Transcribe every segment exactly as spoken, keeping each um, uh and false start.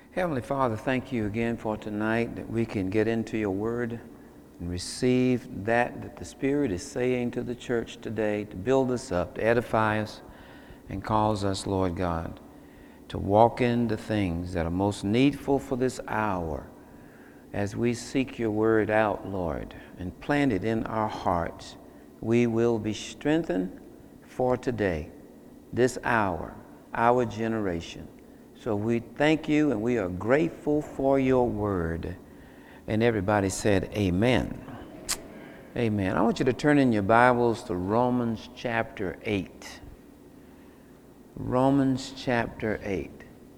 Heavenly Father, thank you again for tonight that we can get into your word and receive that that the Spirit is saying to the church today to build us up, to edify us, and cause us, Lord God, to walk in the things that are most needful for this hour as we seek your word out, Lord, and plant it in our hearts. We will be strengthened for today, this hour, our generation. So we thank you and we are grateful for your word. And everybody said amen. Amen. I want you to turn in your Bibles to Romans chapter eight. Romans chapter eight.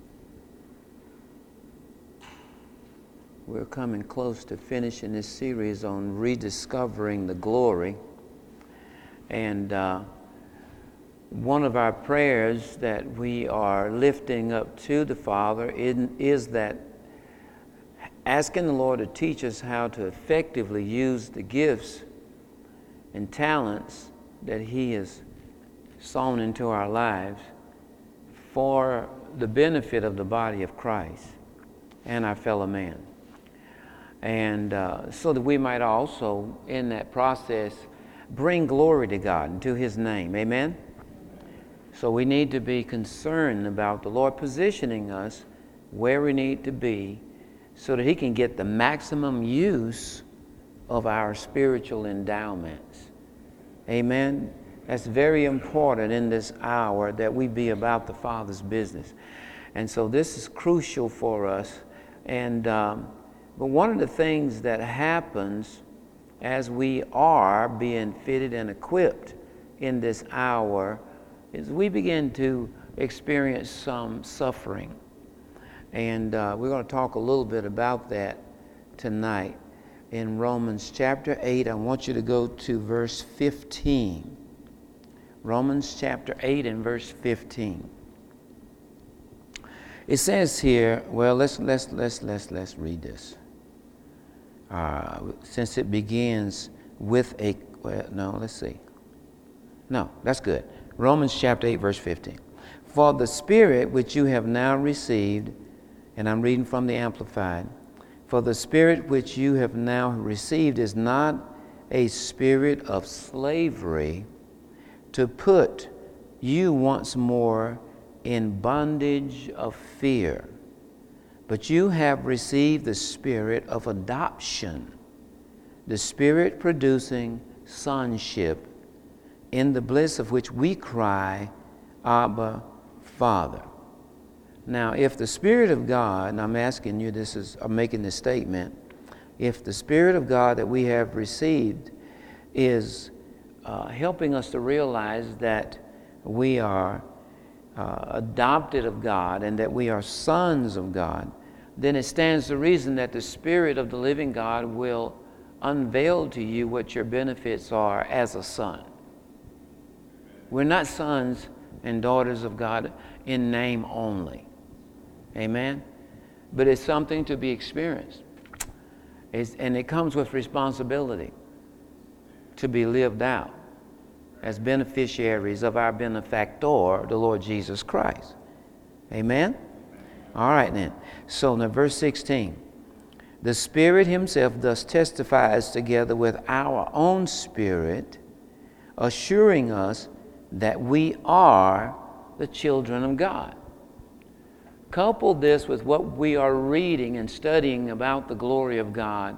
We're coming close to finishing this series on rediscovering the glory. And uh, one of our prayers that we are lifting up to the Father is that asking the Lord to teach us how to effectively use the gifts and talents that He has sown into our lives for the benefit of the body of Christ and our fellow man. And uh, so that we might also, in that process, bring glory to God and to His name. Amen? So we need to be concerned about the Lord positioning us where we need to be so that He can get the maximum use of our spiritual endowments. Amen? That's very important in this hour that we be about the Father's business. And so this is crucial for us. And um, but one of the things that happens as we are being fitted and equipped in this hour is we begin to experience some suffering. And uh, we're going to talk a little bit about that tonight. In Romans chapter eight, I want you to go to verse fifteen. Romans chapter eight and verse fifteen. It says here, well, let's let's let's let's let's read this. Uh, since it begins with a, well, no, let's see. No, that's good. Romans chapter eight, verse fifteen. For the Spirit which you have now received, and I'm reading from the Amplified, for the Spirit which you have now received is not a spirit of slavery to put you once more in bondage of fear, but you have received the Spirit of adoption, the Spirit producing sonship, in the bliss of which we cry, Abba, Father. Now, if the Spirit of God, and I'm asking you this is, I'm making this statement, if the Spirit of God that we have received is uh, helping us to realize that we are uh, adopted of God and that we are sons of God, then it stands to reason that the Spirit of the living God will unveil to you what your benefits are as a son. We're not sons and daughters of God in name only. Amen? But it's something to be experienced. It's, and it comes with responsibility to be lived out as beneficiaries of our benefactor, the Lord Jesus Christ. Amen? All right then. So now verse sixteen. The Spirit Himself thus testifies together with our own spirit, assuring us that we are the children of God. Couple this with what we are reading and studying about the glory of God,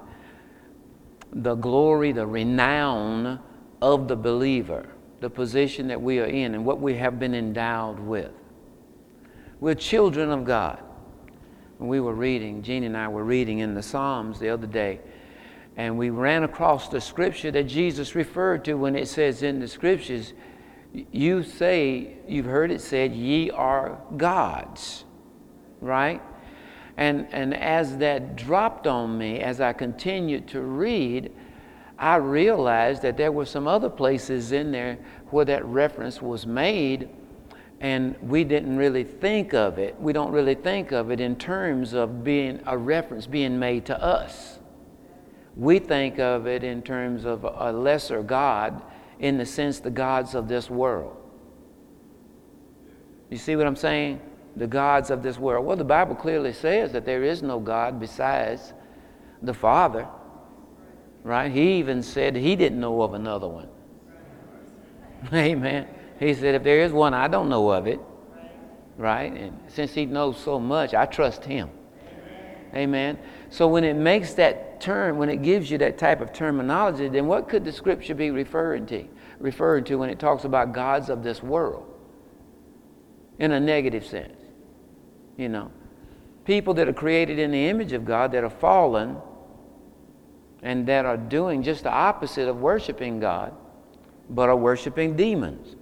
the glory, the renown of the believer, the position that we are in and what we have been endowed with. We're children of God. When we were reading, Jean and I were reading in the Psalms the other day, and we ran across the scripture that Jesus referred to when it says in the scriptures, you say, you've heard it said, ye are gods, right? And and as that dropped on me, as I continued to read, I realized that there were some other places in there where that reference was made, and we didn't really think of it. We don't really think of it in terms of being a reference being made to us. We think of it in terms of a lesser God, in the sense the gods of this world. You see what I'm saying? The gods of this world. Well, the Bible clearly says that there is no God besides the Father. Right? He even said he didn't know of another one. Amen. He said, if there is one, I don't know of it. Right? And since he knows so much, I trust him. Amen. So when it makes that term, when it gives you that type of terminology, then what could the scripture be referring to? Referring to when it talks about gods of this world? In a negative sense. You know. People that are created in the image of God, that are fallen, and that are doing just the opposite of worshiping God, but are worshiping demons.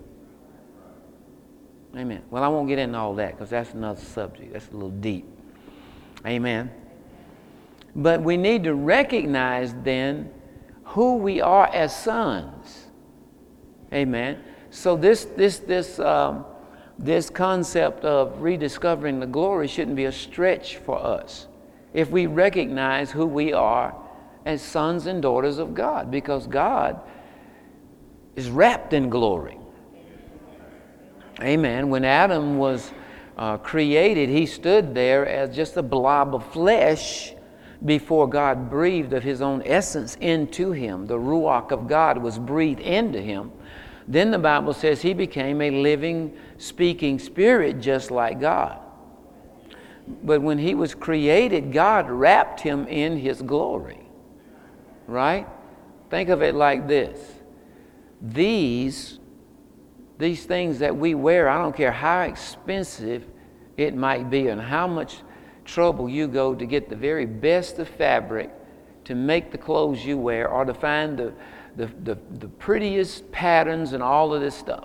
Amen. Well, I won't get into all that because that's another subject. That's a little deep. Amen. But we need to recognize then who we are as sons. Amen. So this this this um, this concept of rediscovering the glory shouldn't be a stretch for us if we recognize who we are as sons and daughters of God, because God is wrapped in glory. Amen. When Adam was uh, created, he stood there as just a blob of flesh before God breathed of his own essence into him. The Ruach of God was breathed into him. Then the Bible says he became a living, speaking spirit just like God. But when he was created, God wrapped him in his glory. Right? Think of it like this. These, these things that we wear, I don't care how expensive it might be and how much trouble you go to get the very best of fabric to make the clothes you wear or to find the, the, the, the prettiest patterns and all of this stuff.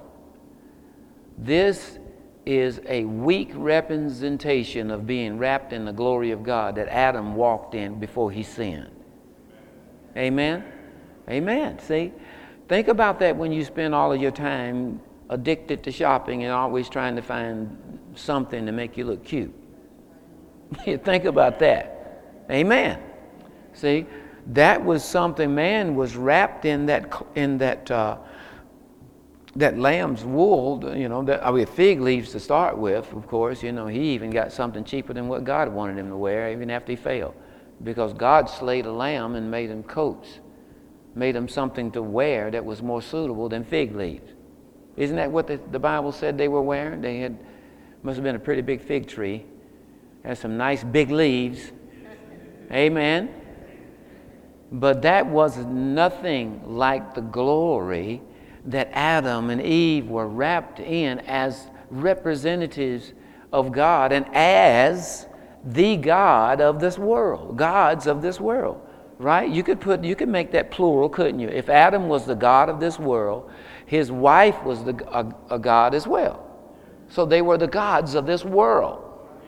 This is a weak representation of being wrapped in the glory of God that Adam walked in before he sinned. Amen? Amen. See? Think about that when you spend all of your time addicted to shopping and always trying to find something to make you look cute. Think about that. Amen. See? That was something man was wrapped in that in that uh, that lamb's wool, you know, that, I mean, fig leaves to start with, of course. You know, he even got something cheaper than what God wanted him to wear, even after he failed. Because God slayed a lamb and made him coats, made him something to wear that was more suitable than fig leaves. Isn't that what the, the Bible said they were wearing? They had, must have been a pretty big fig tree, had some nice big leaves. Amen. But that was nothing like the glory that Adam and Eve were wrapped in as representatives of God and as the God of this world, gods of this world, right? You could put, you could make that plural, couldn't you? If Adam was the God of this world, his wife was the, a, a God as well. So they were the gods of this world.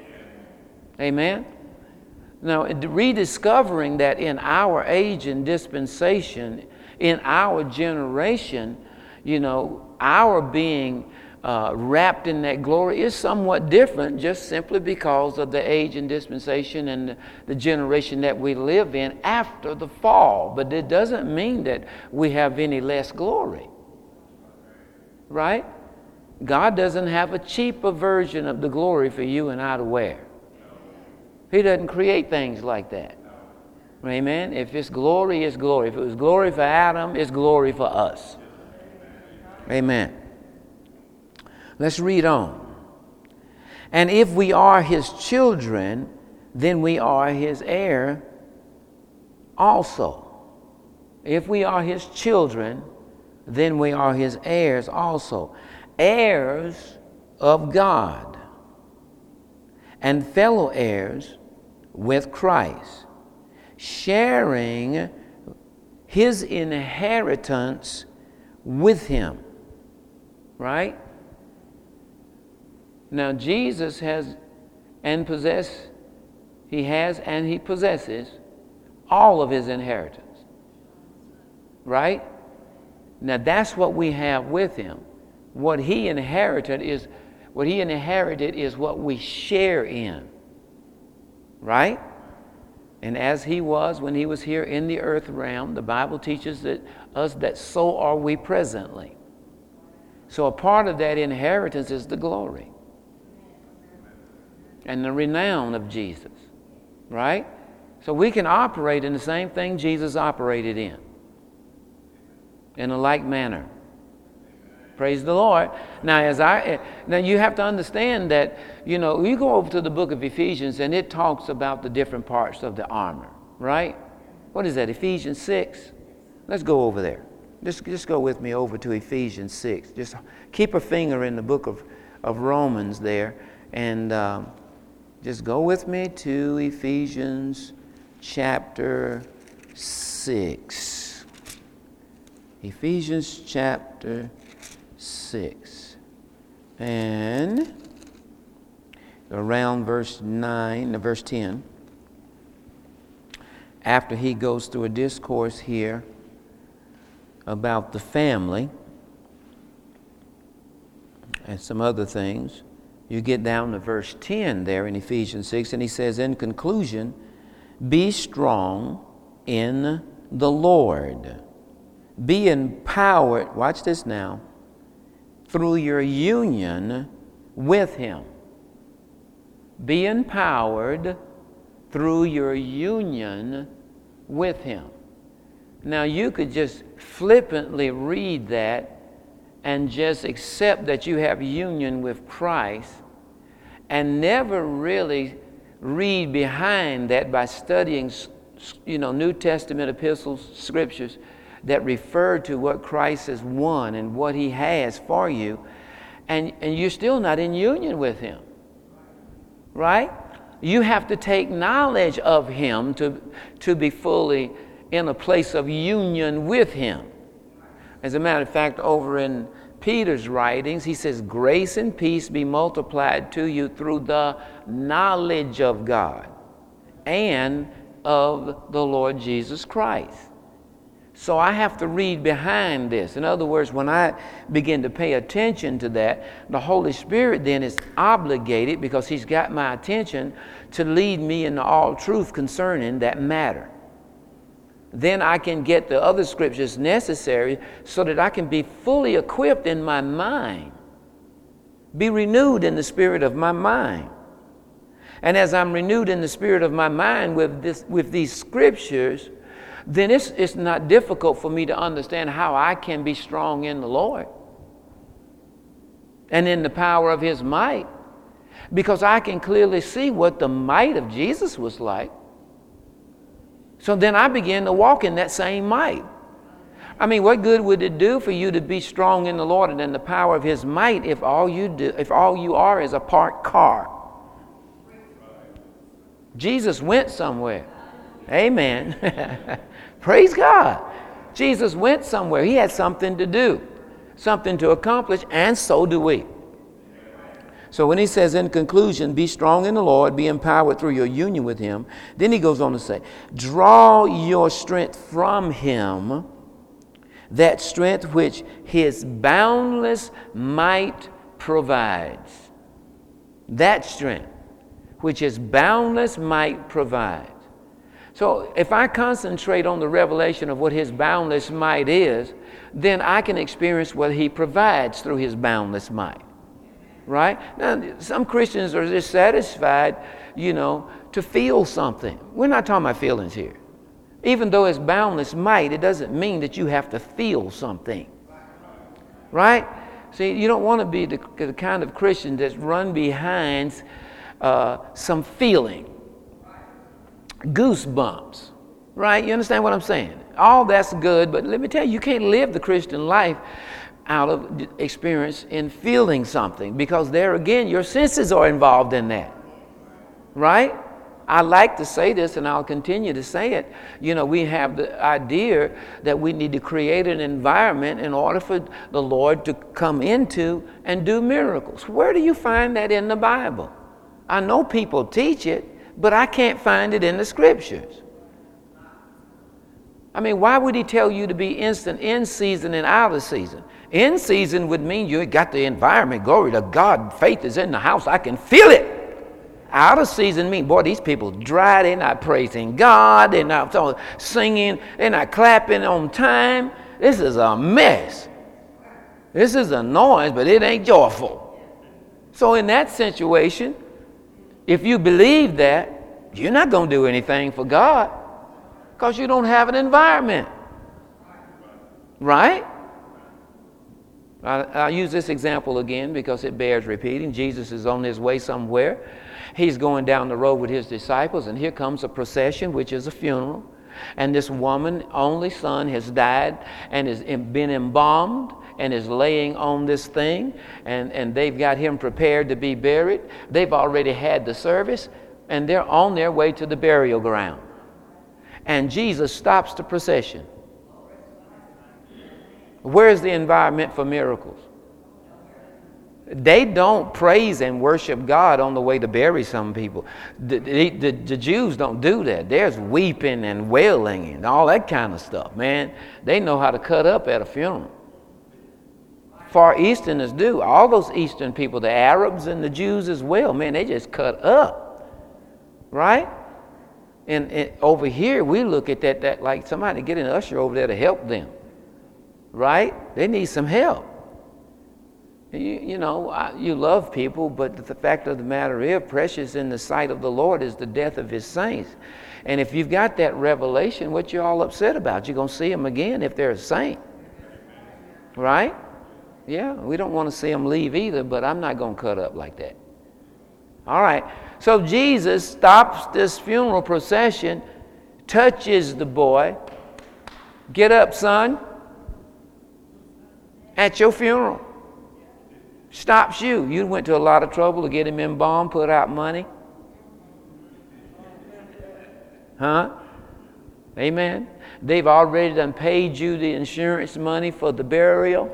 Amen? Now, rediscovering that in our age and dispensation, in our generation, you know, our being uh, wrapped in that glory is somewhat different just simply because of the age and dispensation and the, the generation that we live in after the fall. But it doesn't mean that we have any less glory. Right? God doesn't have a cheaper version of the glory for you and I to wear. He doesn't create things like that. Amen? If it's glory, it's glory. If it was glory for Adam, it's glory for us. Amen. Let's read on. And if we are his children, then we are his heir also. If we are his children, then we are his heirs also. Heirs of God and fellow heirs with Christ, sharing his inheritance with him. Right? Now Jesus has and possess, he has and he possesses all of his inheritance. Right? Now that's what we have with him. What he inherited is what he inherited is what we share in. Right? And as he was when he was here in the earth realm, the Bible teaches that us that so are we presently. So a part of that inheritance is the glory. and the renown of Jesus, right? So we can operate in the same thing Jesus operated in, in a like manner. Praise the Lord. Now, as I now you have to understand that, you know, you go over to the book of Ephesians and it talks about the different parts of the armor, right? What is that, Ephesians six? Let's go over there. Just, just go with me over to Ephesians six. Just keep a finger in the book of, of Romans there, and um, just go with me to Ephesians chapter six. Ephesians chapter six. And around verse nine, uh, verse ten, after he goes through a discourse here about the family and some other things, you get down to verse ten there in Ephesians six, and he says, in conclusion, be strong in the Lord. Be empowered, watch this now, through your union with Him. Be empowered through your union with Him. Now, you could just flippantly read that and just accept that you have union with Christ and never really read behind that by studying, you know, New Testament epistles, scriptures that refer to what Christ has won and what He has for you, and, and you're still not in union with Him, right? You have to take knowledge of Him to, to be fully in a place of union with Him. As a matter of fact, over in Peter's writings, he says, grace and peace be multiplied to you through the knowledge of God and of the Lord Jesus Christ. So I have to read behind this. In other words, when I begin to pay attention to that, the Holy Spirit then is obligated, because He's got my attention, to lead me into all truth concerning that matter. Then I can get the other scriptures necessary so that I can be fully equipped in my mind, be renewed in the spirit of my mind. And as I'm renewed in the spirit of my mind with this, with these scriptures, then it's, it's not difficult for me to understand how I can be strong in the Lord and in the power of His might, because I can clearly see what the might of Jesus was like. So then I begin to walk in that same might. I mean, what good would it do for you to be strong in the Lord and in the power of His might if all you do, if all you are is a parked car? Jesus went somewhere. Amen. Praise God. Jesus went somewhere. He had something to do, something to accomplish, and so do we. So when he says, in conclusion, be strong in the Lord, be empowered through your union with Him, then he goes on to say, draw your strength from Him, that strength which His boundless might provides. That strength which His boundless might provides. So if I concentrate on the revelation of what His boundless might is, then I can experience what He provides through His boundless might. Right? Now, some Christians are just satisfied, you know, to feel something. We're not talking about feelings here. Even though it's boundless might, it doesn't mean that you have to feel something. Right? See, you don't want to be the, the kind of Christian that's run behind uh, some feeling. Goosebumps. Right? You understand what I'm saying? All that's good, but let me tell you, you can't live the Christian life out of experience in feeling something, because there again your senses are involved in that, right? I like to say this, and I'll continue to say it. You know, we have the idea that we need to create an environment in order for the Lord to come into and do miracles. Where do you find that in the Bible? I know people teach it, but I can't find it in the scriptures. I mean, why would He tell you to be instant in season and out of season? In season would mean you got the environment, glory to God, faith is in the house, I can feel it. Out of season mean, boy, these people dry, they're not praising God, they're not singing, they're not clapping on time. This is a mess. This is a noise, but it ain't joyful. So in that situation, If you believe that, you're not going to do anything for God because you don't have an environment. Right? I'll use this example again because it bears repeating. Jesus is on his way somewhere. He's going down the road with his disciples, and here comes a procession, which is a funeral. And this woman, only son, has died and has been embalmed and is laying on this thing, and, and they've got him prepared to be buried. They've already had the service, and they're on their way to the burial ground. And Jesus stops the procession. Where's the environment for miracles? They don't praise and worship God on the way to bury some people. The, the, the, the Jews don't do that. There's weeping and wailing and all that kind of stuff, man. They know how to cut up at a funeral. Far Easterners do. All those Eastern people, the Arabs and the Jews as well, man, they just cut up. Right? And, and over here, we look at that, that like somebody get an usher over there to help them. Right? They need some help. You, you know, I, you love people, but the fact of the matter is, precious in the sight of the Lord is the death of his saints. And if you've got that revelation, what you all upset about? You're going to see them again if they're a saint. Right? Yeah, we don't want to see them leave either, but I'm not going to cut up like that. All right. So Jesus stops this funeral procession, touches the boy. Get up, son. At your funeral. Stops you. You went to a lot of trouble to get him embalmed, put out money. Huh? Amen. They've already done paid you the insurance money for the burial.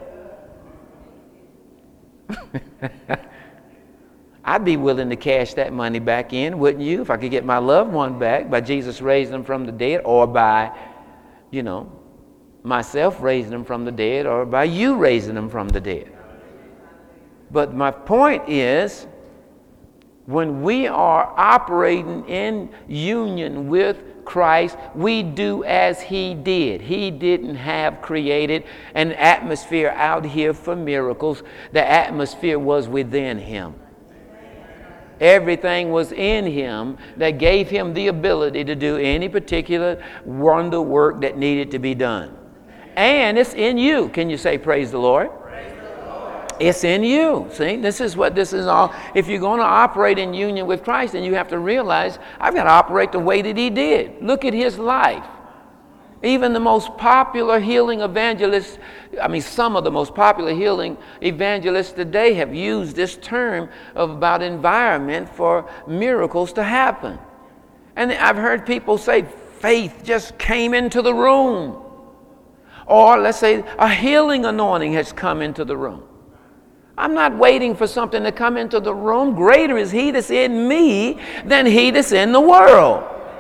I'd be willing to cash that money back in, wouldn't you? If I could get my loved one back by Jesus raising them from the dead, or by, you know, myself raising them from the dead, or by you raising them from the dead. But my point is, when we are operating in union with Christ, we do as he did. He didn't have created an atmosphere out here for miracles. The atmosphere was within him. Everything was in him that gave him the ability to do any particular wonder work that needed to be done. And it's in you. Can you say praise the Lord? It's in you. See, this is what this is all. If you're going to operate in union with Christ, then you have to realize, I've got to operate the way that he did. Look at his life. Even the most popular healing evangelists, I mean, some of the most popular healing evangelists today have used this term of about environment for miracles to happen. And I've heard people say faith just came into the room. Or let's say a healing anointing has come into the room. I'm not waiting for something to come into the room. Greater is he that's in me than he that's in the world.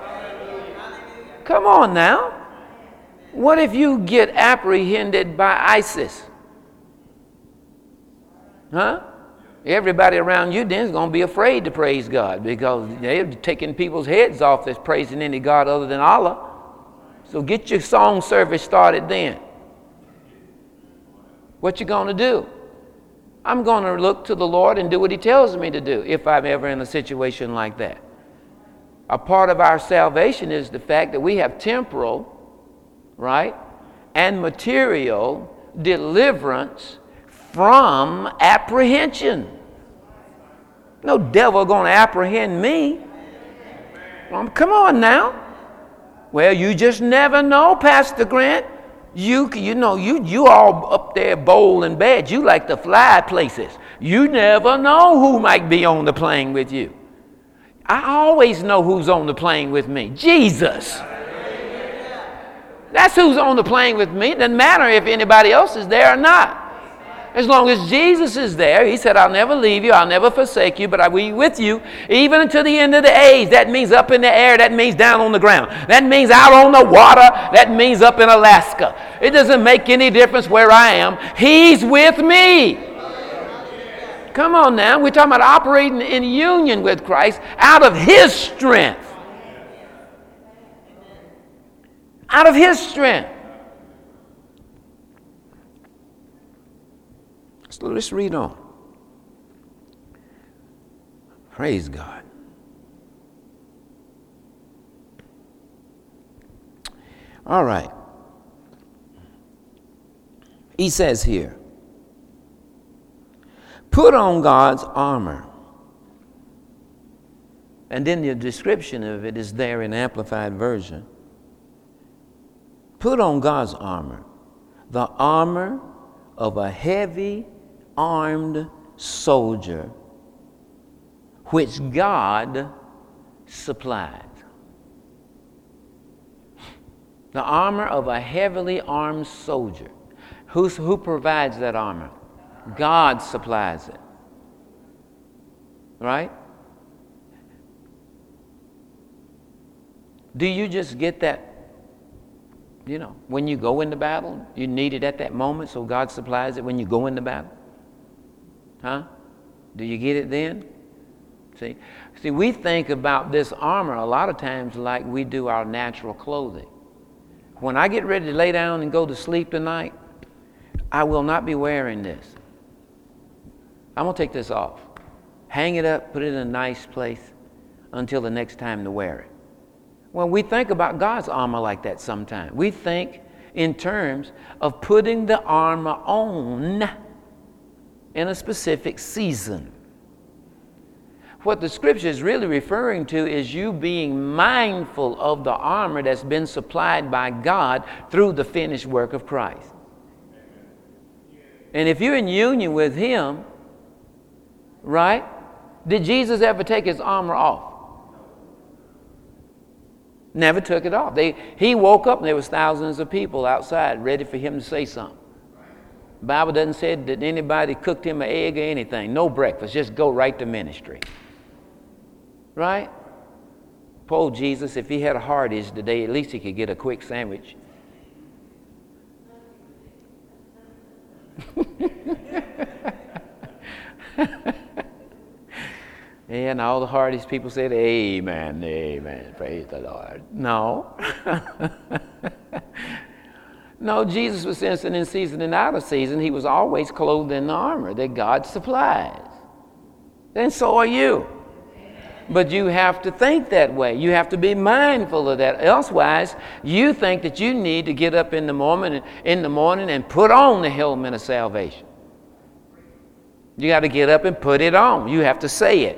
Come on now. What if you get apprehended by ISIS? Huh? Everybody around you then is going to be afraid to praise God because they're taking people's heads off that's praising any God other than Allah. So get your song service started then. What you going to do? I'm going to look to the Lord and do what he tells me to do if I'm ever in a situation like that. A part of our salvation is the fact that we have temporal, right, and material deliverance from apprehension. No devil going to apprehend me. Um, come on now. Well, you just never know, Pastor Grant. You you know, you you all up there bold and bad. You like to fly places. You never know who might be on the plane with you. I always know who's on the plane with me. Jesus. That's who's on the plane with me. It doesn't matter if anybody else is there or not. As long as Jesus is there, he said, I'll never leave you, I'll never forsake you, but I will be with you even until the end of the age. That means up in the air, that means down on the ground. That means out on the water, that means up in Alaska. It doesn't make any difference where I am. He's with me. Come on now, we're talking about operating in union with Christ out of his strength. Out of his strength. So let's read on. Praise God. All right. He says here, put on God's armor. And then the description of it is there in Amplified Version. Put on God's armor, the armor of a heavy armed soldier, which God supplies. The armor of a heavily armed soldier. Who's, who provides that armor? God supplies it. Right? Do you just get that, you know, when you go into battle, you need it at that moment, so God supplies it when you go into battle? Huh? Do you get it then? See, see, we think about this armor a lot of times like we do our natural clothing. When I get ready to lay down and go to sleep tonight, I will not be wearing this. I'm going to take this off. Hang it up, put it in a nice place until the next time to wear it. Well, we think about God's armor like that sometimes. We think in terms of putting the armor on in a specific season. What the scripture is really referring to is you being mindful of the armor that's been supplied by God through the finished work of Christ. And if you're in union with Him, right? Did Jesus ever take His armor off? Never took it off. They, he woke up and there was thousands of people outside ready for Him to say something. The Bible doesn't say that anybody cooked Him an egg or anything. No breakfast. Just go right to ministry. Right? Poor Jesus, if he had a heart issue today, at least he could get a quick sandwich. And all the hardest people said, amen, amen, praise the Lord. No. No, Jesus was instant in season and out of season. He was always clothed in the armor that God supplies. And so are you. But you have to think that way. You have to be mindful of that. Elsewise, you think that you need to get up in the morning, in the morning and put on the helmet of salvation. You got to get up and put it on. You have to say it.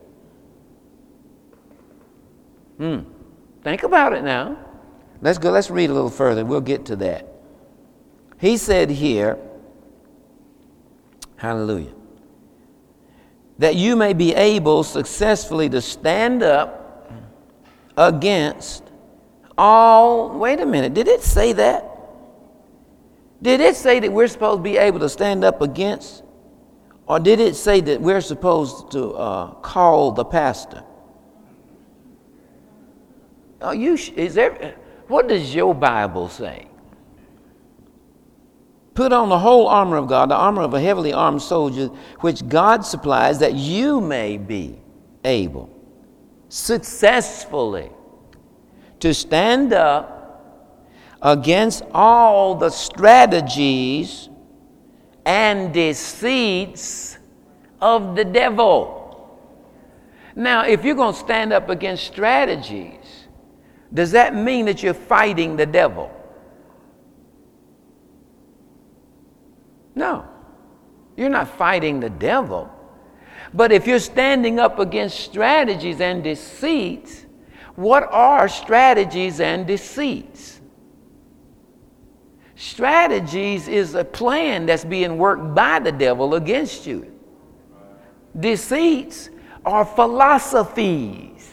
Hmm. Think about it now. Let's go. Let's read a little further. We'll get to that. He said here, hallelujah, that you may be able successfully to stand up against all. Wait a minute. Did it say that? Did it say that we're supposed to be able to stand up against? Or did it say that we're supposed to uh, call the pastor? Oh, you sh- is there? What does your Bible say? Put on the whole armor of God, the armor of a heavily armed soldier, which God supplies, that you may be able successfully to stand up against all the strategies and deceits of the devil. Now, if you're going to stand up against strategies, does that mean that you're fighting the devil? No, you're not fighting the devil. But if you're standing up against strategies and deceits, what are strategies and deceits? Strategies is a plan that's being worked by the devil against you. Deceits are philosophies.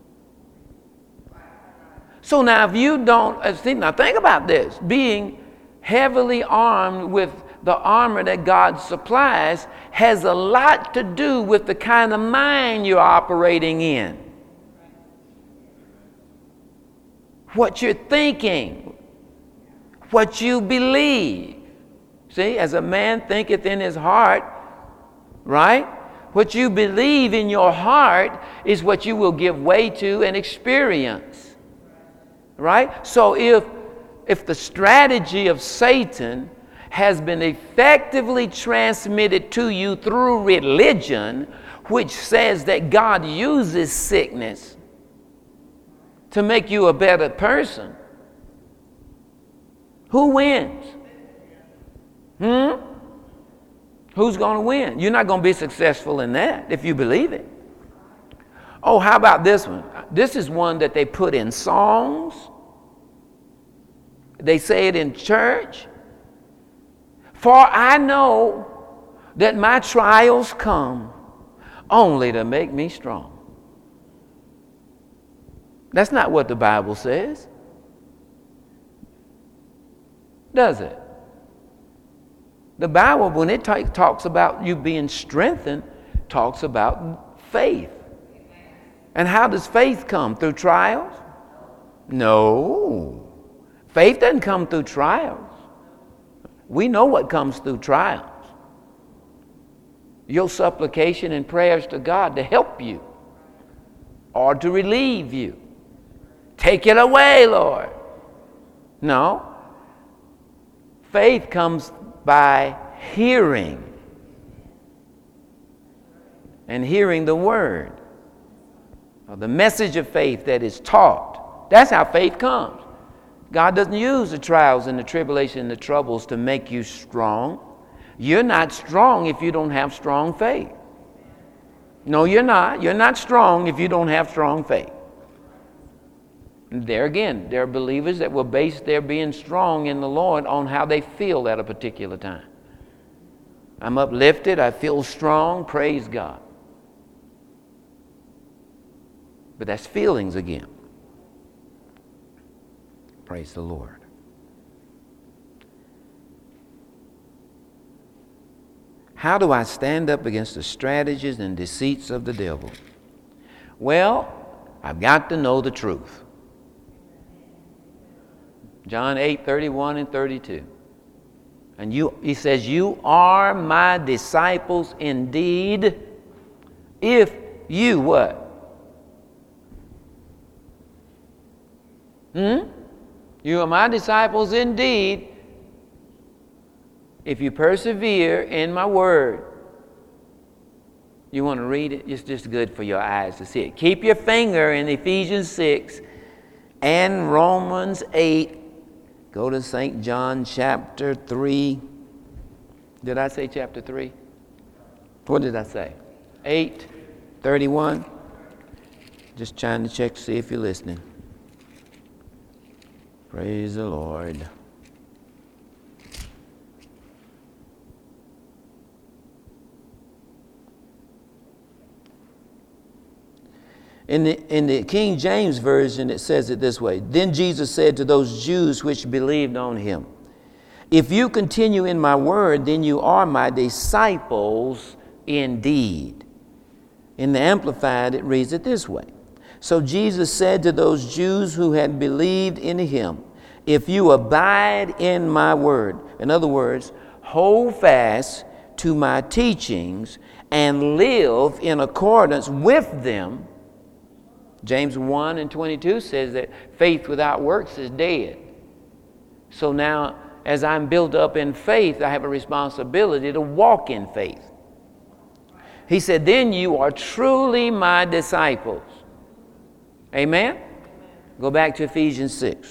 So now if you don't, now think about this, being heavily armed with the armor that God supplies has a lot to do with the kind of mind you're operating in. What you're thinking, what you believe. See, as a man thinketh in his heart, right? What you believe in your heart is what you will give way to and experience. Right? So if if the strategy of Satan has been effectively transmitted to you through religion, which says that God uses sickness to make you a better person, Who wins? Hmm? Who's going to win? You're not going to be successful in that if you believe it. Oh, how about this one? This is one that they put in songs. They say it in church. For I know that my trials come only to make me strong. That's not what the Bible says, does it? The Bible, when it t- talks about you being strengthened, talks about faith. And how does faith come? Through trials? No. Faith doesn't come through trials. We know what comes through trials. Your supplication and prayers to God to help you or to relieve you. Take it away, Lord. No. Faith comes by hearing. And hearing the word. Or the message of faith that is taught. That's how faith comes. God doesn't use the trials and the tribulation and the troubles to make you strong. You're not strong if you don't have strong faith. No, you're not. You're not strong if you don't have strong faith. And there again, there are believers that will base their being strong in the Lord on how they feel at a particular time. I'm uplifted. I feel strong. Praise God. But that's feelings again. Praise the Lord. How do I stand up against the strategies and deceits of the devil? Well, I've got to know the truth. John eight, thirty-one and thirty-two. And you, he says, you are my disciples indeed, if you what? Hmm? You are my disciples indeed, if you persevere in my word. You want to read it? It's just good for your eyes to see it. Keep your finger in Ephesians six and Romans eight. Go to Saint John chapter three. Did I say chapter three? What did I say? eight, thirty-one. Just trying to check to see if you're listening. Praise the Lord. In the, in the King James Version, it says it this way. Then Jesus said to those Jews which believed on him, if you continue in my word, then you are my disciples indeed. In the Amplified, it reads it this way. So Jesus said to those Jews who had believed in him, if you abide in my word, in other words, hold fast to my teachings and live in accordance with them. James one and twenty-two says that faith without works is dead. So now, as I'm built up in faith, I have a responsibility to walk in faith. He said, then you are truly my disciples. Amen? Go back to Ephesians six.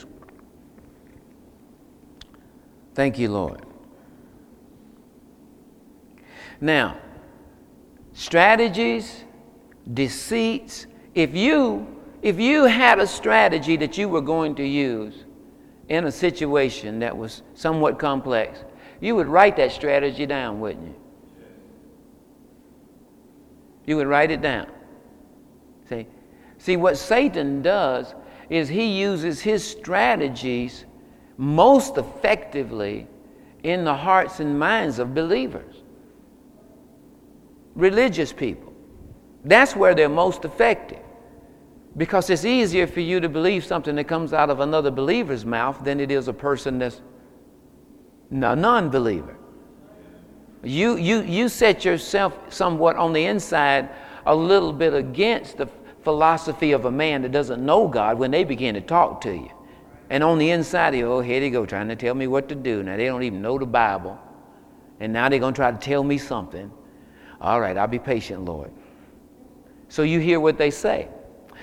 Thank you, Lord. Now, strategies, deceits. If you, if you had a strategy that you were going to use in a situation that was somewhat complex, you would write that strategy down, wouldn't you? You would write it down. See, see what Satan does is he uses his strategies most effectively in the hearts and minds of believers, religious people. That's where they're most effective. Because it's easier for you to believe something that comes out of another believer's mouth than it is a person that's a non-believer. You, you, you set yourself somewhat on the inside a little bit against the philosophy of a man that doesn't know God when they begin to talk to you. And on the inside, you, oh, here they go, trying to tell me what to do. Now, they don't even know the Bible. And now they're going to try to tell me something. All right, I'll be patient, Lord. So you hear what they say.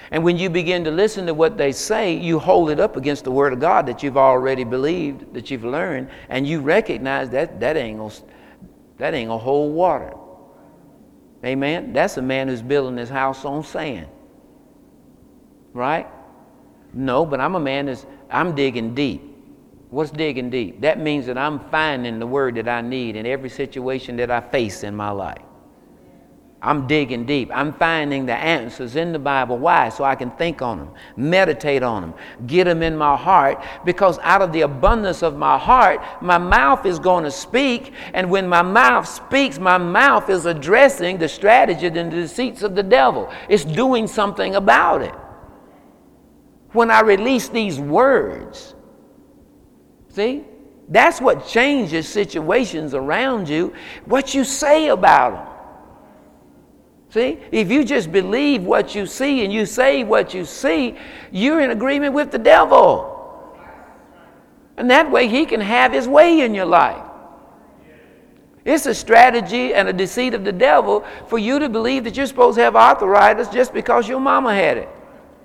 And when you begin to listen to what they say, you hold it up against the Word of God that you've already believed, that you've learned, and you recognize that that ain't gonna, that ain't gonna hold water. Amen? That's a man who's building his house on sand. Right? No, but I'm a man that's, I'm digging deep. What's digging deep? That means that I'm finding the word that I need in every situation that I face in my life. I'm digging deep. I'm finding the answers in the Bible. Why? So I can think on them, meditate on them, get them in my heart, because out of the abundance of my heart, my mouth is going to speak. And when my mouth speaks, my mouth is addressing the strategy and the deceits of the devil. It's doing something about it. When I release these words, see, that's what changes situations around you, what you say about them. See, if you just believe what you see and you say what you see, you're in agreement with the devil. And that way he can have his way in your life. It's a strategy and a deceit of the devil for you to believe that you're supposed to have arthritis just because your mama had it.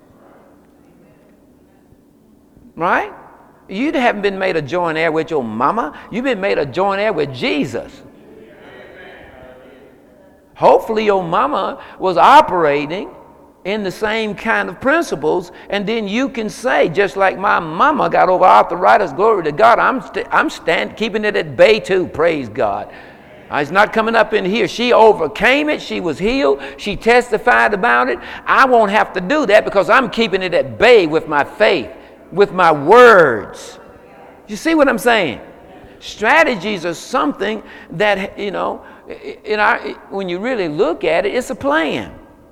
Right? You haven't been made a joint heir with your mama. You've been made a joint heir with Jesus. Hopefully your mama was operating in the same kind of principles, and then you can say, just like my mama got over arthritis, glory to God, I'm st- I'm stand keeping it at bay too, praise God. It's not coming up in here. She overcame it. She was healed. She testified about it. I won't have to do that because I'm keeping it at bay with my faith, with my words. You see what I'm saying? Strategies are something that, you know, in our, when you really look at it, it's a plan.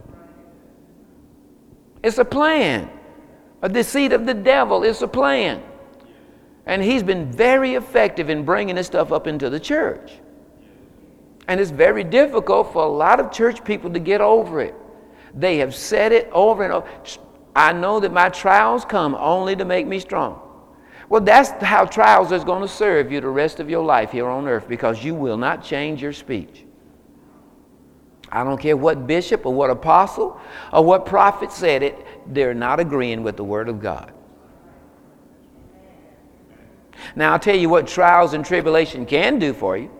It's a plan. A deceit of the devil. It's a plan. And he's been very effective in bringing this stuff up into the church. And it's very difficult for a lot of church people to get over it. They have said it over and over. I know that my trials come only to make me strong. Well, that's how trials is going to serve you the rest of your life here on earth, because you will not change your speech. I don't care what bishop or what apostle or what prophet said it, they're not agreeing with the Word of God. Now, I'll tell you what trials and tribulation can do for you.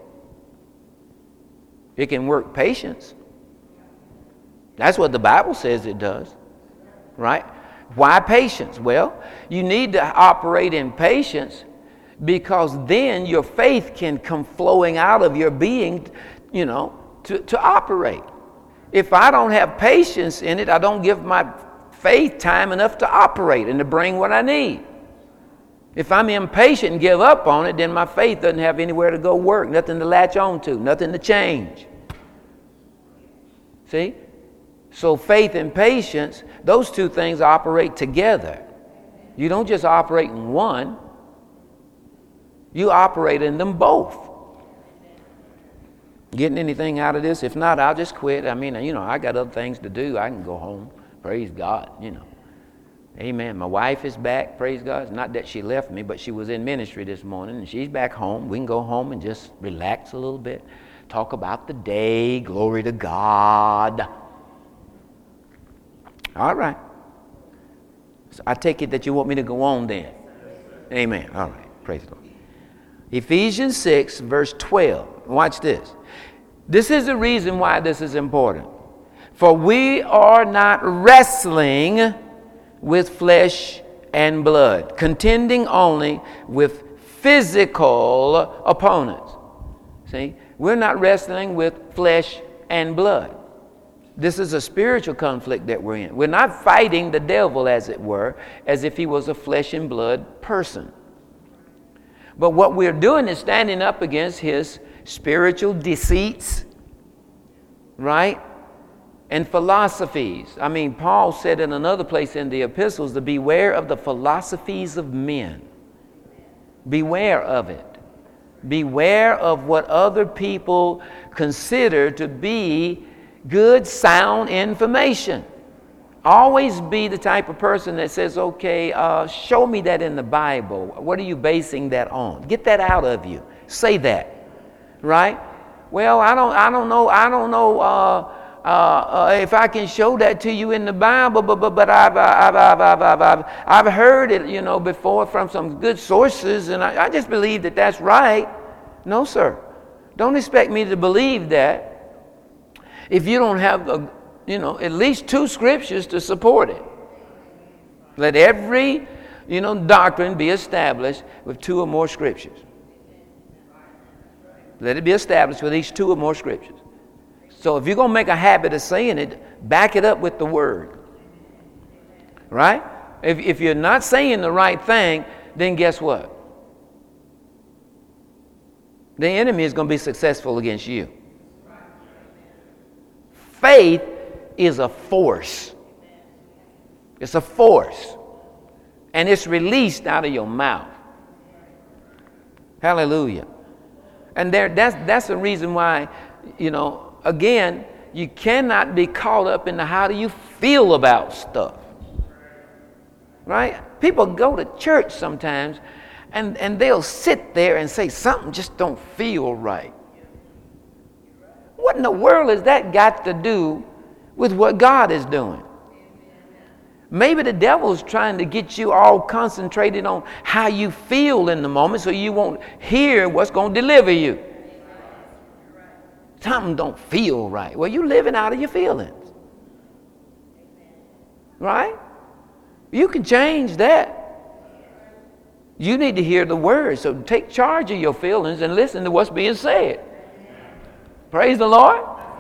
It can work patience. That's what the Bible says it does, right? Why patience? Well, you need to operate in patience because then your faith can come flowing out of your being, you know, to, to operate. If I don't have patience in it, I don't give my faith time enough to operate and to bring what I need. If I'm impatient and give up on it, then my faith doesn't have anywhere to go work, nothing to latch on to, nothing to change. See? So faith and patience, those two things operate together. You don't just operate in one. You operate in them both. Getting anything out of this? If not, I'll just quit. I mean, you know, I got other things to do. I can go home. Praise God, you know. Amen. My wife is back. Praise God. It's not that she left me, but she was in ministry this morning, and she's back home. We can go home and just relax a little bit. Talk about the day. Glory to God. All right. So I take it that you want me to go on then. Amen. All right. Praise the Lord. Ephesians six, verse twelve. Watch this. This is the reason why this is important. For we are not wrestling with flesh and blood, contending only with physical opponents. See, we're not wrestling with flesh and blood. This is a spiritual conflict that we're in. We're not fighting the devil, as it were, as if he was a flesh and blood person. But what we're doing is standing up against his spiritual deceits, right? And philosophies. I mean, Paul said in another place in the epistles to beware of the philosophies of men. Beware of it. Beware of what other people consider to be good, sound information. Always be the type of person that says, okay, uh, show me that in the Bible. What are you basing that on? Get that out of you. Say that, right? Well, I don't, I don't know, I don't know, uh, uh, uh, if I can show that to you in the Bible, but, but, but I've, I've, I've, I've, I've, I've, I've heard it, you know, before from some good sources, and I, I just believe that that's right. No, sir. Don't expect me to believe that if you don't have, a, you know, at least two scriptures to support it. Let every, you know, doctrine be established with two or more scriptures. Let it be established with each two or more scriptures. So if you're going to make a habit of saying it, back it up with the word. Right? If, if you're not saying the right thing, then guess what? The enemy is going to be successful against you. Faith is a force. It's a force. And it's released out of your mouth. Hallelujah. And there, that's, that's the reason why, you know, again, you cannot be caught up in the how do you feel about stuff. Right? People go to church sometimes and, and they'll sit there and say something just don't feel right. What in the world has that got to do with what God is doing? Maybe the devil's trying to get you all concentrated on how you feel in the moment so you won't hear what's going to deliver you. Something don't feel right. Well, you're living out of your feelings. Right? You can change that. You need to hear the word. So take charge of your feelings and listen to what's being said. Praise the Lord.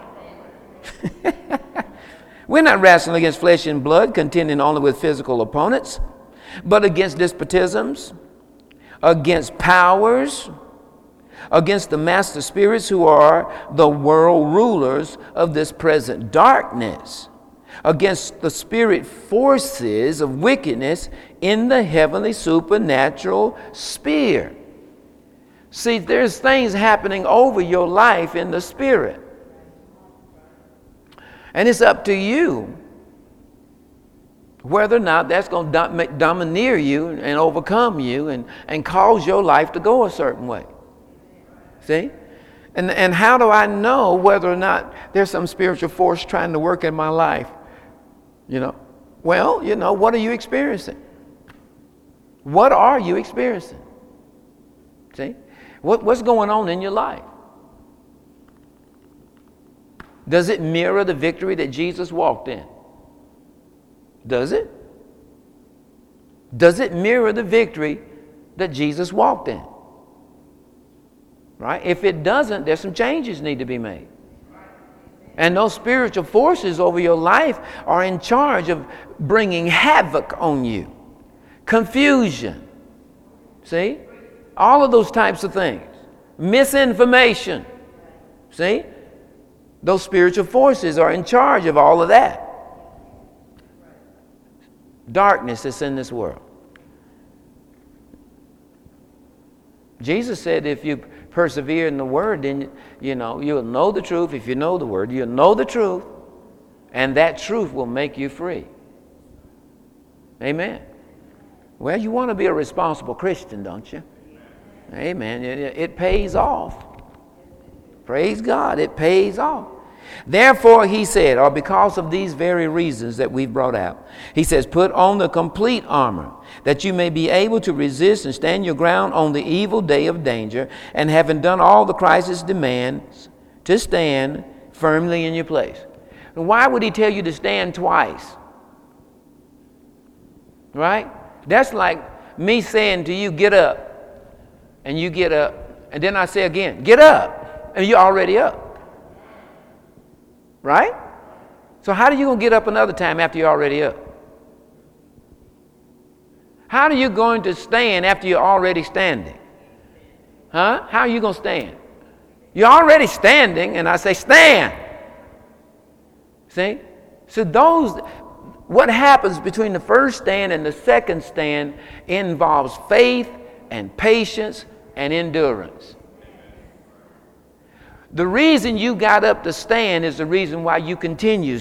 We're not wrestling against flesh and blood, contending only with physical opponents, but against despotisms, against powers, against the master spirits who are the world rulers of this present darkness, against the spirit forces of wickedness in the heavenly supernatural sphere. See, there's things happening over your life in the spirit. And it's up to you whether or not that's going to domineer you and overcome you and, and cause your life to go a certain way. See? And, and how do I know whether or not there's some spiritual force trying to work in my life? You know, well, you know, what are you experiencing? What are you experiencing? See? What, what's going on in your life? Does it mirror the victory that Jesus walked in? Does it? Does it mirror the victory that Jesus walked in? Right? If it doesn't, there's some changes need to be made. And those spiritual forces over your life are in charge of bringing havoc on you. Confusion. See? All of those types of things. Misinformation. See? Those spiritual forces are in charge of all of that. Darkness is in this world. Jesus said if you persevere in the word, then, you know, you'll know the truth. If you know the word, you'll know the truth, and that truth will make you free. Amen. Well, you want to be a responsible Christian, don't you? Amen. It, it pays off. Praise God, it pays off. Therefore, he said, or because of these very reasons that we've brought out, he says, put on the complete armor, that you may be able to resist and stand your ground on the evil day of danger, and having done all the Christ's demands, to stand firmly in your place. Why would he tell you to stand twice? Right? That's like me saying to you, get up, and you get up, and then I say again, get up, and you're already up. Right? So how are you going to get up another time after you're already up? How are you going to stand after you're already standing? Huh? How are you going to stand? You're already standing, and I say, stand. See? So those, what happens between the first stand and the second stand involves faith and patience and endurance. The reason you got up to stand is the reason why you continue.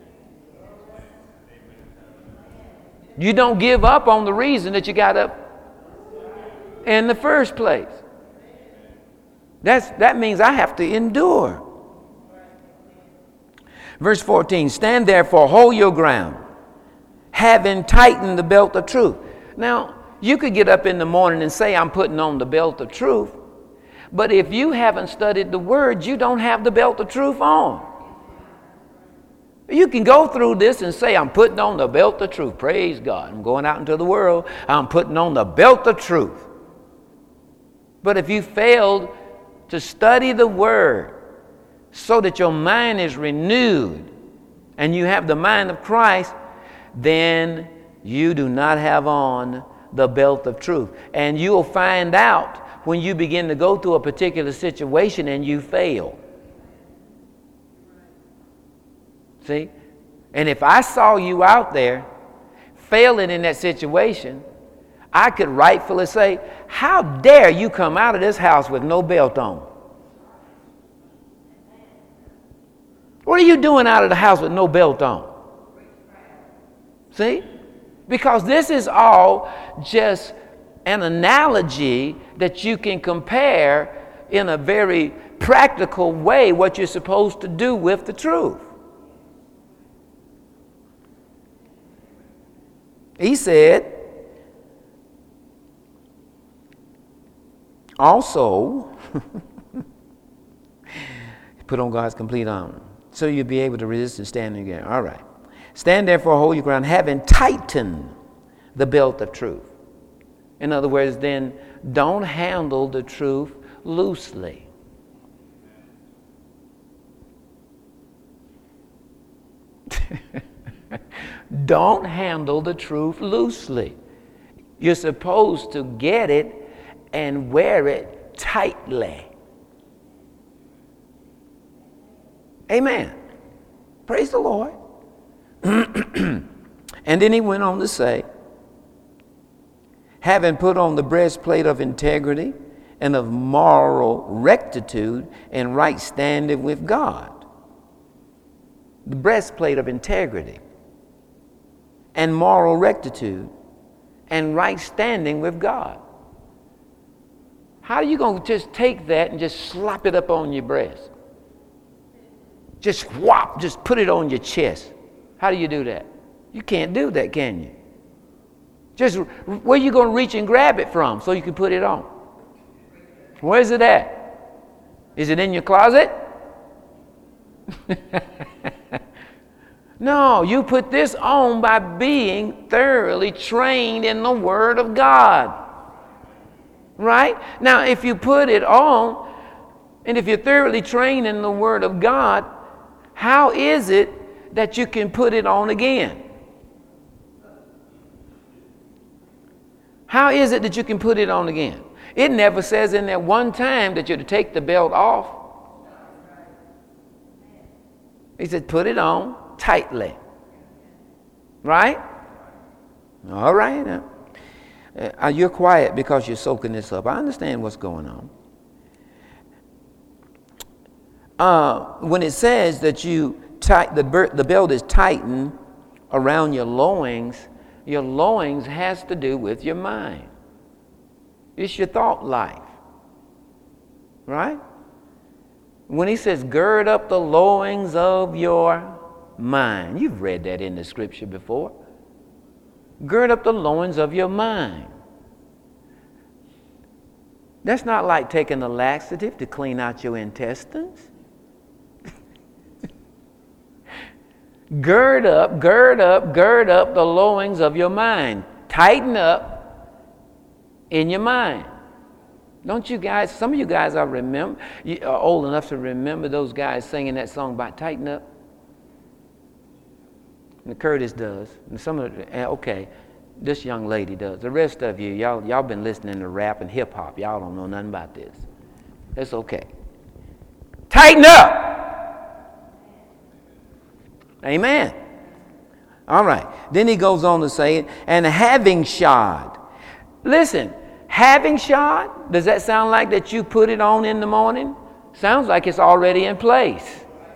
You don't give up on the reason that you got up in the first place. That's, that means I have to endure. Verse fourteen, stand therefore, hold your ground, having tightened the belt of truth. Now, you could get up in the morning and say, I'm putting on the belt of truth. But if you haven't studied the word, you don't have the belt of truth on. You can go through this and say, I'm putting on the belt of truth. Praise God. I'm going out into the world. I'm putting on the belt of truth. But if you failed to study the word so that your mind is renewed and you have the mind of Christ, then you do not have on the belt of truth. And you'll find out when you begin to go through a particular situation and you fail. See? And if I saw you out there failing in that situation, I could rightfully say, how dare you come out of this house with no belt on? What are you doing out of the house with no belt on? See? Because this is all just an analogy that you can compare in a very practical way what you're supposed to do with the truth. He said, also, put on God's complete armor, so you'll be able to resist and stand again. All right. Stand therefore, hold your ground, having tightened the belt of truth. In other words, then, don't handle the truth loosely. Don't handle the truth loosely. You're supposed to get it and wear it tightly. Amen. Praise the Lord. And then he went on to say, having put on the breastplate of integrity and of moral rectitude and right standing with God. The breastplate of integrity and moral rectitude and right standing with God. How are you going to just take that and just slap it up on your breast? Just whop, just put it on your chest. How do you do that? You can't do that, can you? Just where are you going to reach and grab it from so you can put it on? Where's it at? Is it in your closet? No, you put this on by being thoroughly trained in the Word of God. Right? Now, if you put it on, and if you're thoroughly trained in the Word of God, how is it that you can put it on again? How is it that you can put it on again? It never says in there one time that you're to take the belt off. He said, put it on tightly. Right? All right. Now, uh, you're quiet because you're soaking this up. I understand what's going on. Uh, when it says that you tight, the, the belt is tightened around your loins, your loins has to do with your mind. It's your thought life. Right? When he says, gird up the loins of your mind. You've read that in the scripture before. Gird up the loins of your mind. That's not like taking a laxative to clean out your intestines. Gird up, gird up, gird up the loins of your mind. Tighten up in your mind. Don't you guys, some of you guys are, remember, are old enough to remember those guys singing that song about tighten up? And Curtis does. And some of the, okay, this young lady does. The rest of you, y'all, y'all been listening to rap and hip hop. Y'all don't know nothing about this. It's okay. Tighten up. Amen. All right. Then he goes on to say, and having shod. Listen, having shod, does that sound like that you put it on in the morning? Sounds like it's already in place.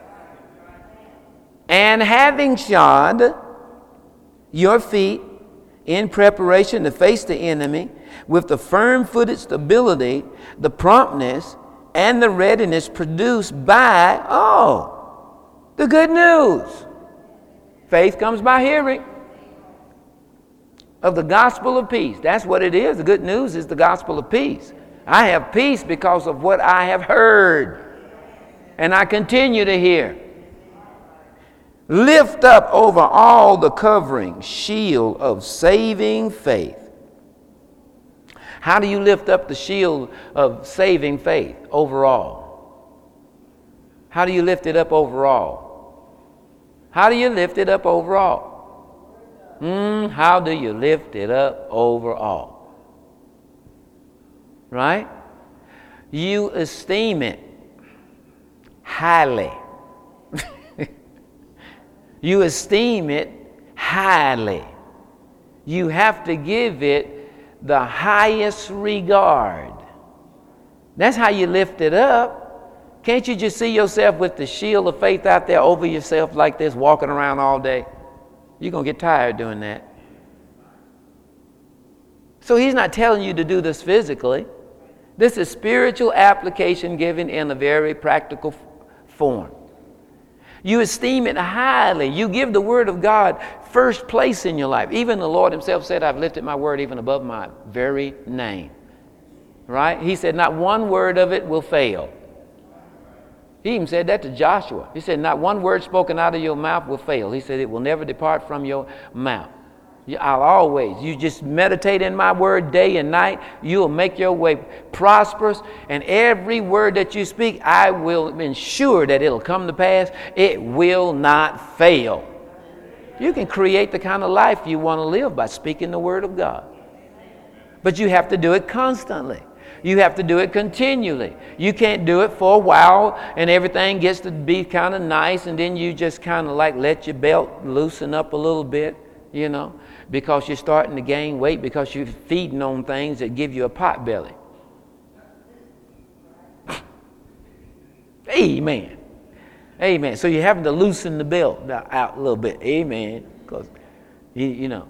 And having shod your feet in preparation to face the enemy with the firm-footed stability, the promptness, and the readiness produced by, oh, The good news. Faith comes by hearing of the gospel of peace. That's what it is. The good news is the gospel of peace. I have peace because of what I have heard, and I continue to hear. Lift up over all the covering shield of saving faith. How do you lift up the shield of saving faith overall? How do you lift it up overall? How do you lift it up overall? Mm, how do you lift it up overall? Right? You esteem it highly. You esteem it highly. You have to give it the highest regard. That's how you lift it up. Can't you just see yourself with the shield of faith out there over yourself like this, walking around all day? You're going to get tired doing that. So he's not telling you to do this physically. This is spiritual application given in a very practical form. You esteem it highly. You give the word of God first place in your life. Even the Lord himself said, I've lifted my word even above my very name. Right? He said, not one word of it will fail. He even said that to Joshua. He said, not one word spoken out of your mouth will fail. He said, it will never depart from your mouth. I'll always, you just meditate in my word day and night, you'll make your way prosperous, and every word that you speak, I will ensure that it'll come to pass. It will not fail. You can create the kind of life you want to live by speaking the word of God. But you have to do it constantly. You have to do it continually. You can't do it for a while and everything gets to be kind of nice, and then you just kind of like let your belt loosen up a little bit, you know, because you're starting to gain weight because you're feeding on things that give you a pot belly. Amen. Amen. So you're having to loosen the belt out a little bit. Amen. Because, you, you know.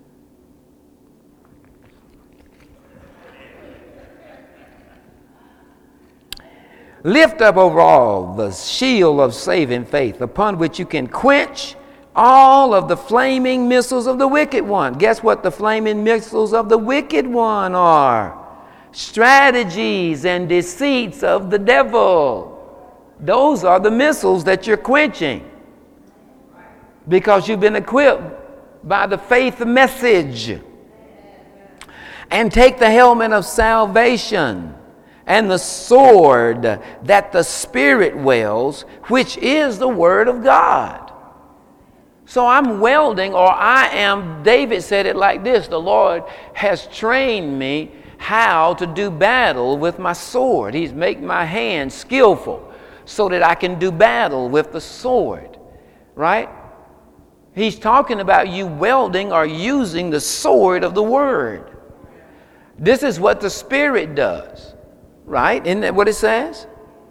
Lift up over all the shield of saving faith, upon which you can quench all of the flaming missiles of the wicked one. Guess what the flaming missiles of the wicked one are? Strategies and deceits of the devil. Those are the missiles that you're quenching because you've been equipped by the faith message. And take the helmet of salvation and the sword that the Spirit wields, which is the Word of God. So I'm welding, or I am, David said it like this, the Lord has trained me how to do battle with my sword. He's made my hands skillful so that I can do battle with the sword, right? He's talking about you welding or using the sword of the Word. This is what the Spirit does, right? Isn't that what it says?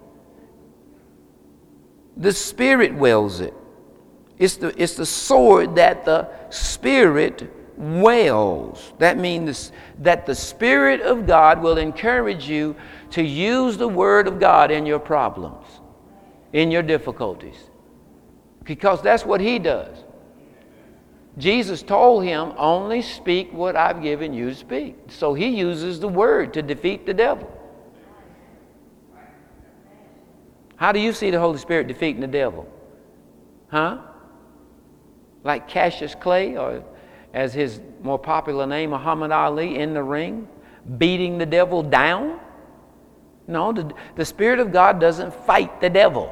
The Spirit wields it. It's the, it's the sword that the Spirit wields. That means that the Spirit of God will encourage you to use the Word of God in your problems, in your difficulties. Because that's what He does. Jesus told him, only speak what I've given you to speak. So He uses the Word to defeat the devil. How do you see the Holy Spirit defeating the devil? Huh? Like Cassius Clay, or as his more popular name, Muhammad Ali, in the ring, beating the devil down? No, the, the Spirit of God doesn't fight the devil.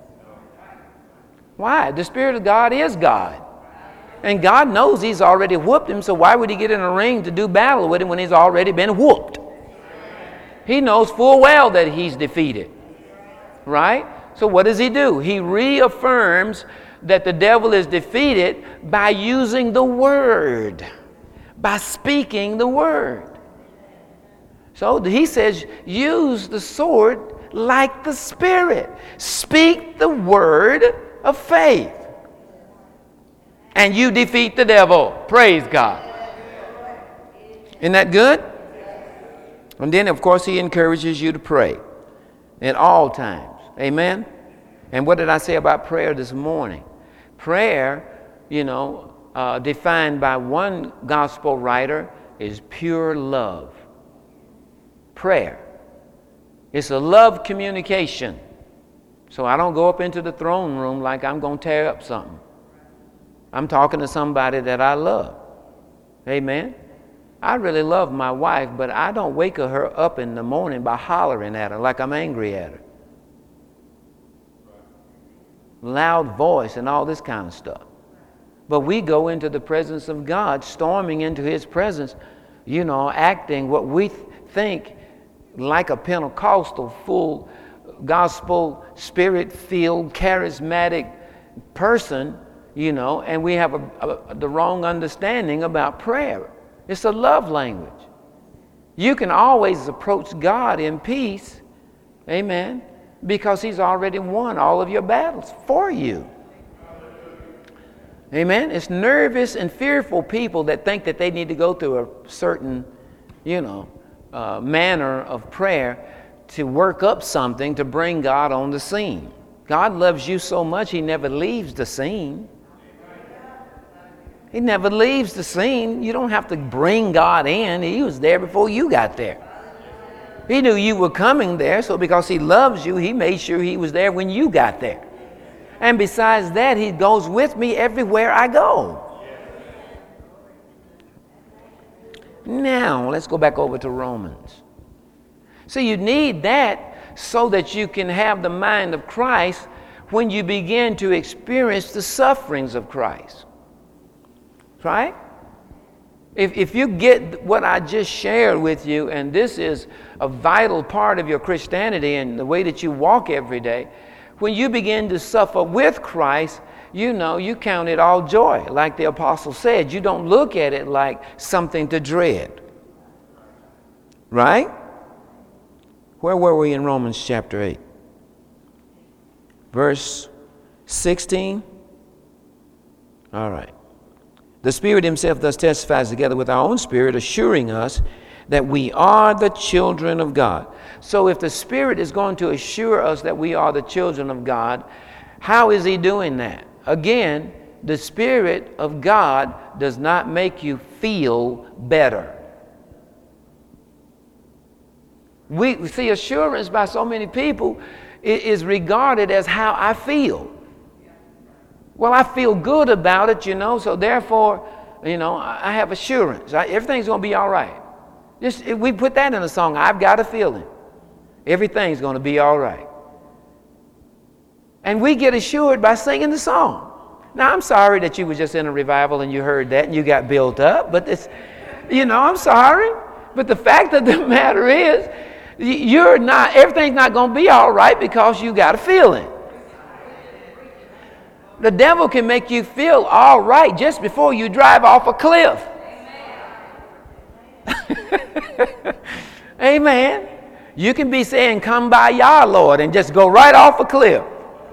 Why? The Spirit of God is God. And God knows He's already whooped him, so why would He get in a ring to do battle with him when He's already been whooped? He knows full well that he's defeated. Right? So what does He do? He reaffirms that the devil is defeated by using the Word, by speaking the Word. So He says, use the sword like the Spirit. Speak the word of faith, and you defeat the devil. Praise God. Isn't that good? And then, of course, He encourages you to pray at all times. Amen? And what did I say about prayer this morning? Prayer, you know, uh, defined by one gospel writer, is pure love. Prayer. It's a love communication. So I don't go up into the throne room like I'm going to tear up something. I'm talking to somebody that I love. Amen. I really love my wife, but I don't wake her up in the morning by hollering at her like I'm angry at her. Loud voice and all this kind of stuff. But we go into the presence of God, storming into His presence, you know, acting what we th- think like a Pentecostal, full gospel, spirit-filled, charismatic person, you know, and we have a, a, the wrong understanding about prayer. It's a love language. You can always approach God in peace, amen, because He's already won all of your battles for you. Amen. It's nervous and fearful people that think that they need to go through a certain, you know, uh, manner of prayer to work up something to bring God on the scene. God loves you so much, He never leaves the scene. He never leaves the scene. You don't have to bring God in. He was there before you got there. He knew you were coming there, so because He loves you, He made sure He was there when you got there. And besides that, He goes with me everywhere I go. Now, let's go back over to Romans. So you need that so that you can have the mind of Christ when you begin to experience the sufferings of Christ. Right? If, if you get what I just shared with you, and this is a vital part of your Christianity and the way that you walk every day, when you begin to suffer with Christ, you know, you count it all joy. Like the apostle said, you don't look at it like something to dread. Right? Where were we in Romans chapter eight? Verse sixteen? All right. The Spirit Himself thus testifies together with our own spirit, assuring us that we are the children of God. So if the Spirit is going to assure us that we are the children of God, how is He doing that? Again, the Spirit of God does not make you feel better. We see assurance by so many people is regarded as how I feel. Well, I feel good about it, you know, so therefore, you know, I have assurance. I, everything's going to be all right. Just, we put that in a song, I've got a feeling. Everything's going to be all right. And we get assured by singing the song. Now, I'm sorry that you were just in a revival and you heard that and you got built up, but it's, you know, I'm sorry. But the fact of the matter is, you're not, everything's not going to be all right because you got a feeling. The devil can make you feel all right just before you drive off a cliff. Amen. You can be saying, come by Yah, Lord, and just go right off a cliff.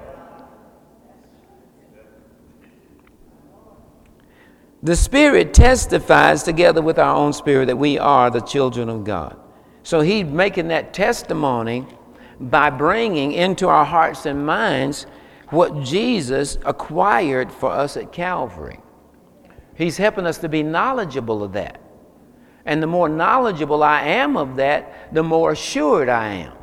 The Spirit testifies together with our own spirit that we are the children of God. So He's making that testimony by bringing into our hearts and minds what Jesus acquired for us at Calvary. He's helping us to be knowledgeable of that. And the more knowledgeable I am of that, the more assured I am.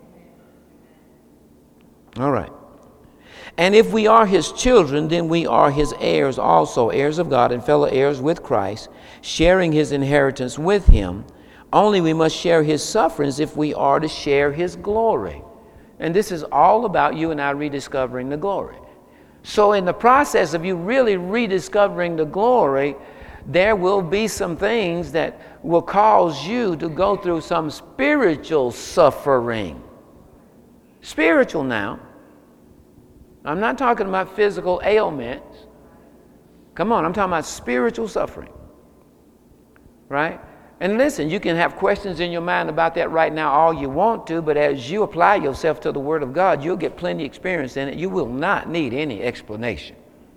All right. And if we are His children, then we are His heirs also, heirs of God and fellow heirs with Christ, sharing His inheritance with Him. Only we must share His sufferings if we are to share His glory. And this is all about you and I rediscovering the glory. So in the process of you really rediscovering the glory, there will be some things that will cause you to go through some spiritual suffering. Spiritual now. I'm not talking about physical ailments. Come on, I'm talking about spiritual suffering. Right? And listen, you can have questions in your mind about that right now all you want to, but as you apply yourself to the Word of God, you'll get plenty of experience in it. You will not need any explanation.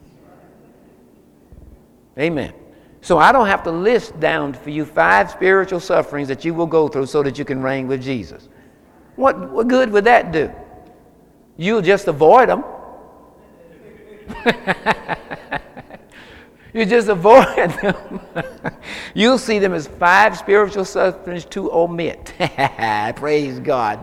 Amen. So I don't have to list down for you five spiritual sufferings that you will go through so that you can reign with Jesus. What, what good would that do? You'll just avoid them. You just avoid them. You'll see them as five spiritual sufferings to omit. Praise God.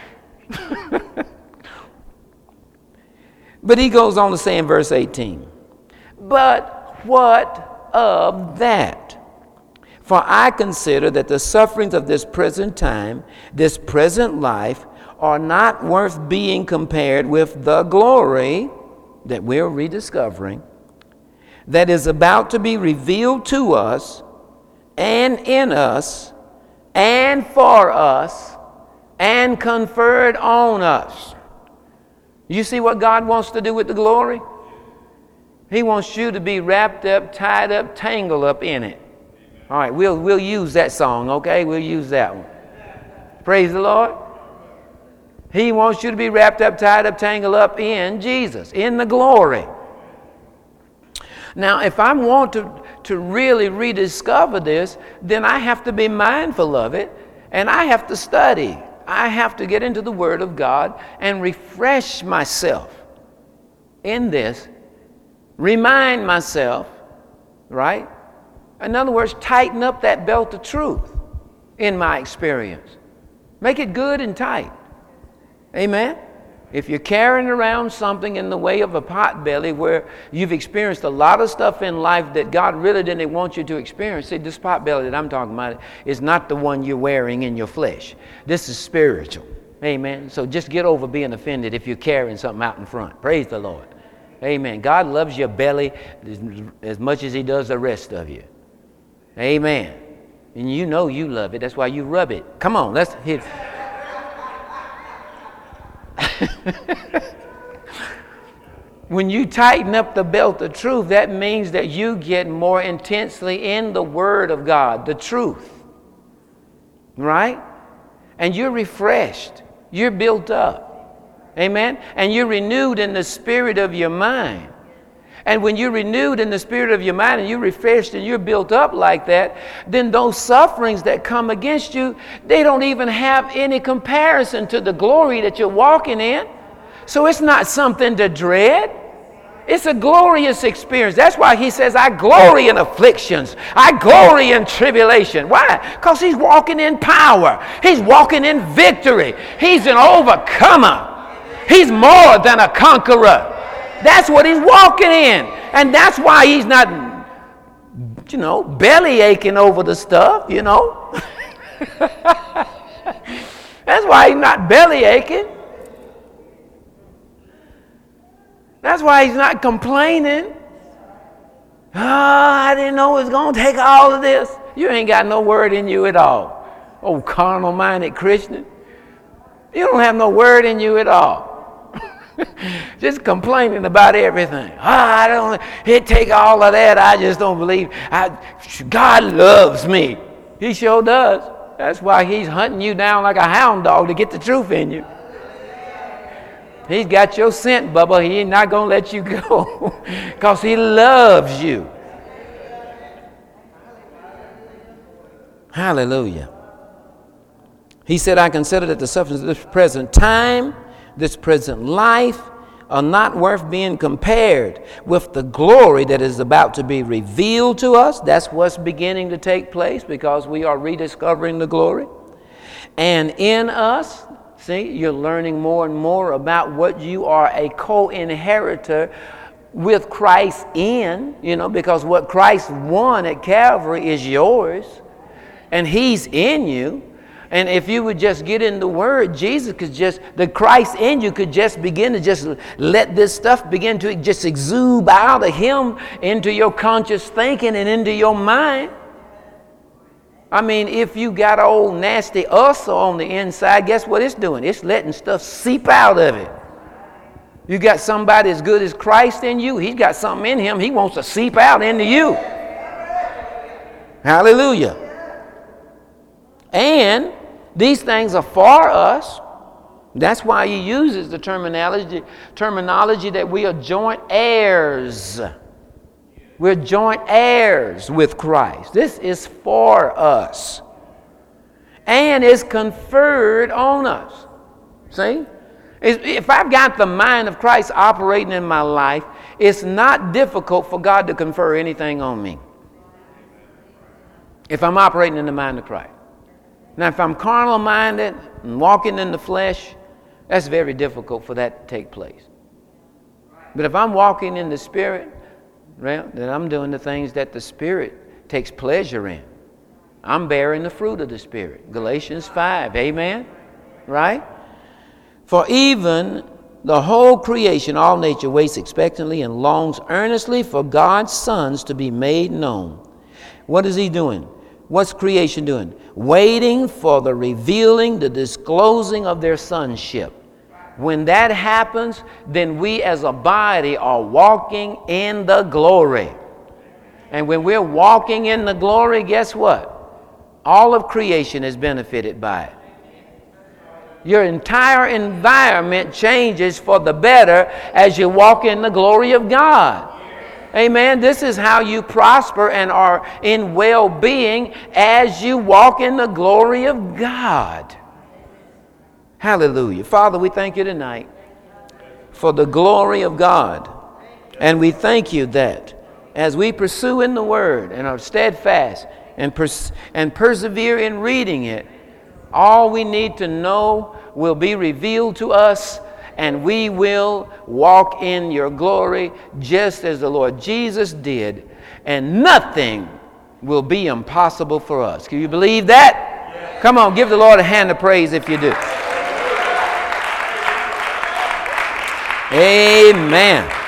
But he goes on to say in verse eighteen, but what of that? For I consider that the sufferings of this present time, this present life, are not worth being compared with the glory that we're rediscovering, that is about to be revealed to us and in us and for us and conferred on us. You see what God wants to do with the glory? He wants you to be wrapped up, tied up, tangled up in it. All right, we'll, we'll use that song, okay? We'll use that one. Praise the Lord. He wants you to be wrapped up, tied up, tangled up in Jesus, in the glory. Now, if I want to, to really rediscover this, then I have to be mindful of it, and I have to study. I have to get into the Word of God and refresh myself in this, remind myself, right? In other words, tighten up that belt of truth in my experience. Make it good and tight. Amen? If you're carrying around something in the way of a potbelly where you've experienced a lot of stuff in life that God really didn't want you to experience, see, this potbelly that I'm talking about is not the one you're wearing in your flesh. This is spiritual. Amen? So just get over being offended if you're carrying something out in front. Praise the Lord. Amen. God loves your belly as much as he does the rest of you. Amen. And you know you love it. That's why you rub it. Come on, let's hit. When you tighten up the belt of truth, that means that you get more intensely in the Word of God, the truth. Right? And you're refreshed. You're built up. Amen? And you're renewed in the spirit of your mind. And when you're renewed in the spirit of your mind and you're refreshed and you're built up like that, then those sufferings that come against you, they don't even have any comparison to the glory that you're walking in. So it's not something to dread. It's a glorious experience. That's why he says, I glory in afflictions. I glory in tribulation. Why? Because he's walking in power. He's walking in victory. He's an overcomer. He's more than a conqueror. That's what he's walking in. And that's why he's not, you know, belly aching over the stuff, you know. That's why he's not belly aching. That's why he's not complaining. Oh, I didn't know it was going to take all of this. You ain't got no word in you at all. Oh, carnal-minded Christian. You don't have no word in you at all. Just complaining about everything. Oh, I don't, it take all of that. I just don't believe. I, God loves me. He sure does. That's why he's hunting you down like a hound dog to get the truth in you. He's got your scent, Bubba. He ain't not going to let you go because he loves you. Hallelujah. He said, I consider that the sufferings of this present time, this present life, are not worth being compared with the glory that is about to be revealed to us. That's what's beginning to take place because we are rediscovering the glory. And in us, see, you're learning more and more about what you are a co-inheritor with Christ in, you know, because what Christ won at Calvary is yours, and he's in you. And if you would just get in the Word, Jesus could just, the Christ in you could just begin to just let this stuff begin to just exude out of him into your conscious thinking and into your mind. I mean, if you got an old nasty ulcer on the inside, guess what it's doing? It's letting stuff seep out of it. You got somebody as good as Christ in you, he's got something in him, he wants to seep out into you. Hallelujah. And these things are for us. That's why he uses the terminology, terminology that we are joint heirs. We're joint heirs with Christ. This is for us. And is conferred on us. See? If I've got the mind of Christ operating in my life, it's not difficult for God to confer anything on me. If I'm operating in the mind of Christ. Now, if I'm carnal minded and walking in the flesh, that's very difficult for that to take place. But if I'm walking in the Spirit, well, then I'm doing the things that the Spirit takes pleasure in. I'm bearing the fruit of the Spirit. Galatians five, amen? Right? For even the whole creation, all nature, waits expectantly and longs earnestly for God's sons to be made known. What is he doing? What's creation doing? Waiting for the revealing, the disclosing of their sonship. When that happens, then we as a body are walking in the glory. And when we're walking in the glory, guess what? All of creation is benefited by it. Your entire environment changes for the better as you walk in the glory of God. Amen. This is how you prosper and are in well-being as you walk in the glory of God. Hallelujah. Father, we thank you tonight for the glory of God. And we thank you that as we pursue in the Word and are steadfast and, pers- and persevere in reading it, all we need to know will be revealed to us, and we will walk in your glory just as the Lord Jesus did, and nothing will be impossible for us. Can you believe that? Yes. Come on, give the Lord a hand of praise if you do. Amen.